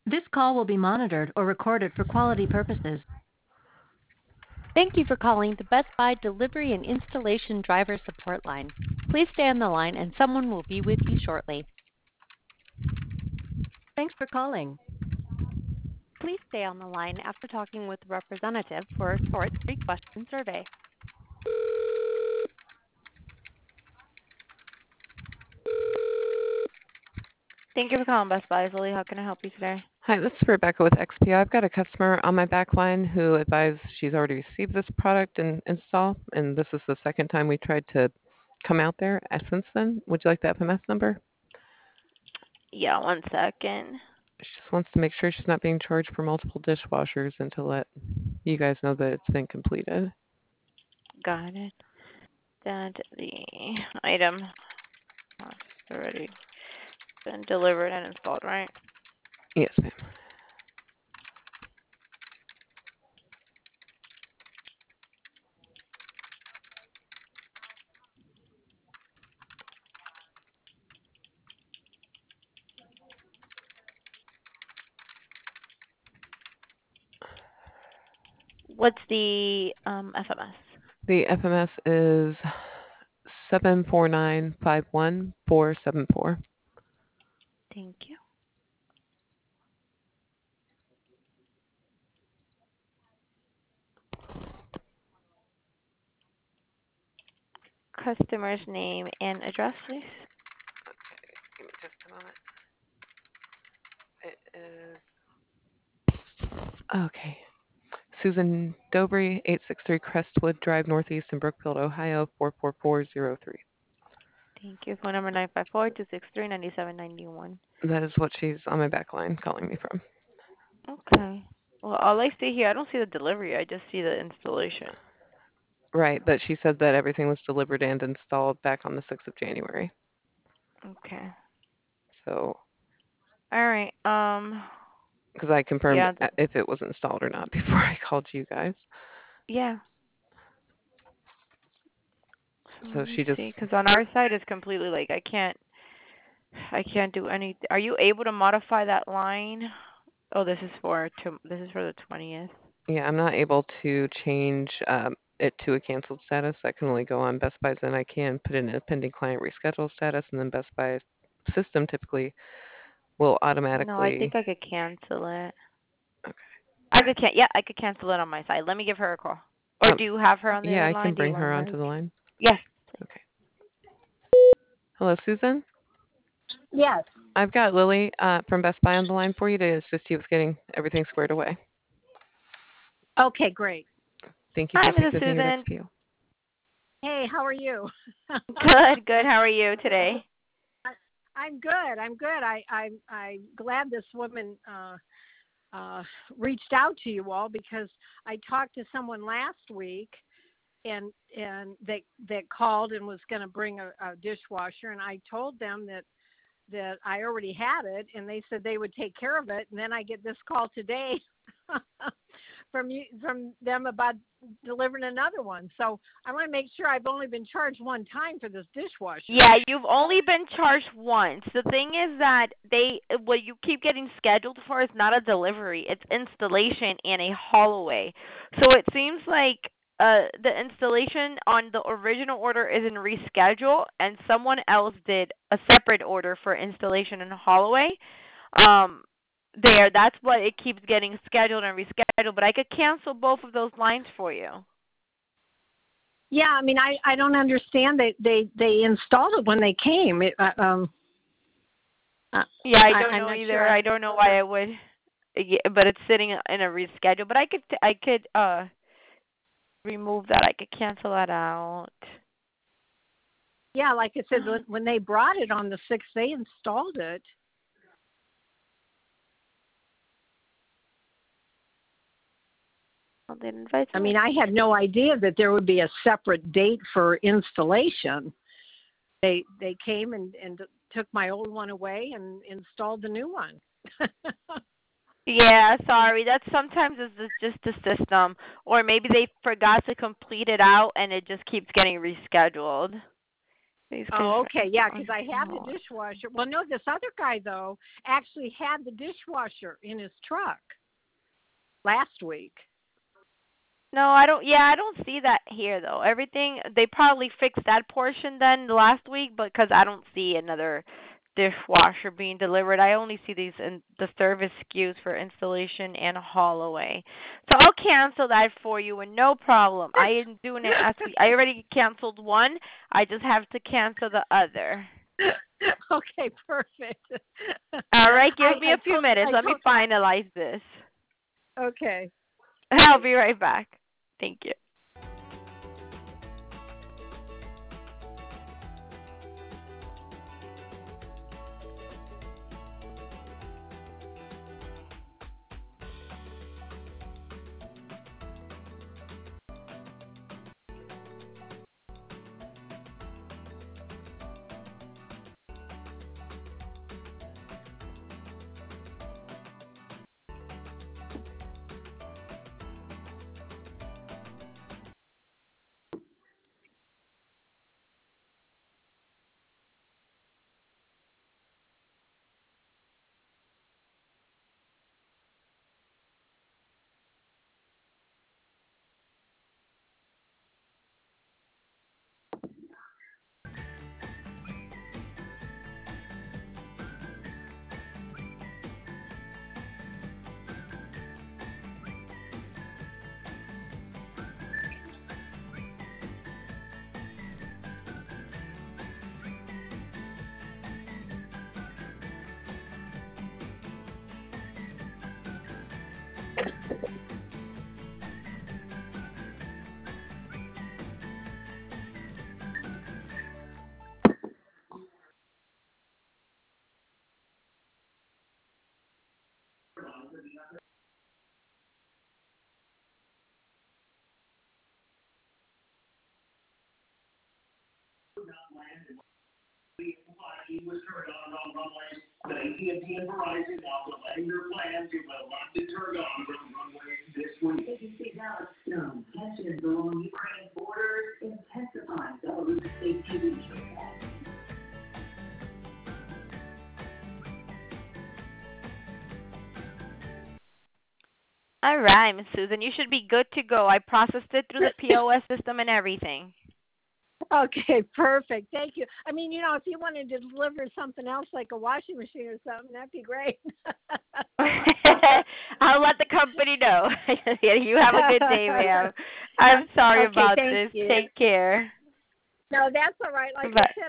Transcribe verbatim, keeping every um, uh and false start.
This call will be monitored or recorded for quality purposes. Thank you for calling the Best Buy Delivery and Installation Driver Support Line. Please stay on the line and someone will be with you shortly. Thanks for calling. Please stay on the line after talking with the representative for a short three-question survey. Thank you for calling Best Buy. Lily, how can I help you today? Hi, this is Rebecca with X P O. I've got a customer on my back line who advised she's already received this product and install, and this is the second time we tried to come out there uh, since then. Would you like the F M S number? Yeah, one second. She just wants to make sure she's not being charged for multiple dishwashers and to let you guys know that it's been completed. Got it. That the item has already been delivered and installed, right? Yes, ma'am. What's the um, F M S? The F M S is seven four nine five one four seven four. Thank you. Customer's name and address, please. Give me just a moment. It is okay. Susan Dobry, eight six three Crestwood Drive, Northeast in Brookfield, Ohio, four four four zero three. Thank you. Phone number nine five four, two six three, nine seven nine one. That is what she's on my back line calling me from. Okay. Well, all I see here, I don't see the delivery. I just see the installation. Right, but she said that everything was delivered and installed back on the sixth of January. Okay. So, All right. Um. because I confirmed Yeah. th- if it was installed or not before I called you guys. Yeah. So let So me she just, see, because on our side it's completely like I can't, I can't do any. Are you able to modify that line? Oh, this is for to, this is for the twentieth. yeah, I'm not able to change um, it to a canceled status. I can only go on Best Buy's, and I can put in a pending client reschedule status, and then Best Buy's system typically will No, I automatically. think I could cancel it. Okay. I could can yeah, I could cancel it on my side. Let me give her a call. Or Um, do you have her on the yeah, other I can line? Do you bring want her her? onto the line. Yes. Okay. Hello, Susan. Yes. I've got Lily uh, from Best Buy on the line for you to assist you with getting everything squared away. Okay, great. Thank you Hi, for Missus speaking with me at Susan. X P O. Hey, how are you? Good, good. How are you today? I, I'm good. I'm good. I, I I'm glad this woman uh, uh, reached out to you all because I talked to someone last week and and they that called and was going to bring a, a dishwasher, and I told them that that I already had it, and they said they would take care of it, and then I get this call today from you from them about delivering another one. So I want to make sure I've only been charged one time for this dishwasher. Yeah, you've only been charged once. The thing is that they what you keep getting scheduled for is not a delivery. It's installation and a haul away. So it seems like uh the installation on the original order is in reschedule and someone else did a separate order for installation and haul away. Um there, that's what it keeps getting scheduled and rescheduled, but I could cancel both of those lines for you. Yeah, I mean, I, I don't understand. They they they installed it when they came. It, uh, um, uh, Yeah, I I, don't I'm know not either. sure. I don't know why I would. Yeah, but it's sitting in a reschedule. But I could I could uh remove that. I could cancel that out. Yeah, like I said, when when they brought it on the sixth, they installed it. Well, they invite I someone. mean, I had no idea that there would be a separate date for installation. They they came and, and took my old one away and installed the new one. Yeah, sorry. That's sometimes it's just the system, or maybe they forgot to complete it out and it just keeps getting rescheduled. Please Oh, confirm. okay, yeah, because I have the dishwasher. Well, no, this other guy though actually had the dishwasher in his truck last week. No, I don't. Yeah, I don't see that here though. Everything they probably fixed that portion then last week, but because I don't see another dishwasher being delivered, I only see these in the service S K Us for installation and haul away. So I'll cancel that for you, and no problem. I am doing it as we. I already canceled one. I just have to cancel the other. Okay, perfect. All right, give I, me I a few told, minutes. I Let me told, finalize this. okay. I'll be right back. Thank you. Was turned on on runways, but A T and T and Verizon now delaying their plans. It will not be turned on from runways this week. A B C Dallas Stone, tensions along Ukraine borders intensifying. Belarus state T V show. All right, Miss Susan, you should be good to go. I processed it through the P O S system and everything. Okay, perfect. Thank you. I mean, you know, if you wanted to deliver something else like a washing machine or something, that'd be great. I'll let the company know. You have a good day, ma'am. I'm sorry Okay, about thank this. you. Take care. No, that's all right. Like Bye. I said,